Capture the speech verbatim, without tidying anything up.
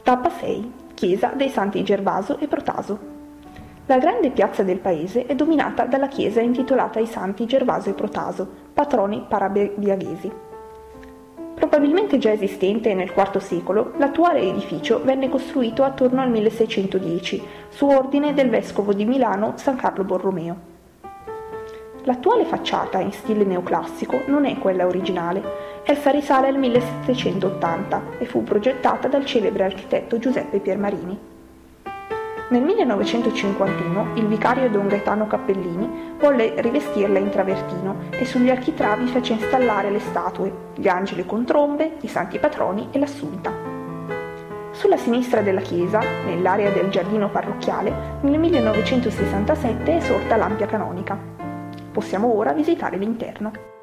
Tappa sei. Chiesa dei Santi Gervaso e Protaso. La grande piazza del paese è dominata dalla chiesa intitolata ai Santi Gervaso e Protaso, patroni parabiaghesi. Probabilmente già esistente nel quarto secolo, l'attuale edificio venne costruito attorno al milleseicentodieci, su ordine del vescovo di Milano San Carlo Borromeo. L'attuale facciata in stile neoclassico non è quella originale, essa risale al millesettecentottanta e fu progettata dal celebre architetto Giuseppe Piermarini. Nel millenovecentocinquantuno il vicario Don Gaetano Cappellini volle rivestirla in travertino e sugli architravi fece installare le statue, gli angeli con trombe, i santi patroni e l'Assunta. Sulla sinistra della chiesa, nell'area del giardino parrocchiale, nel millenovecentosessantasette è sorta l'ampia canonica. Possiamo ora visitare l'interno.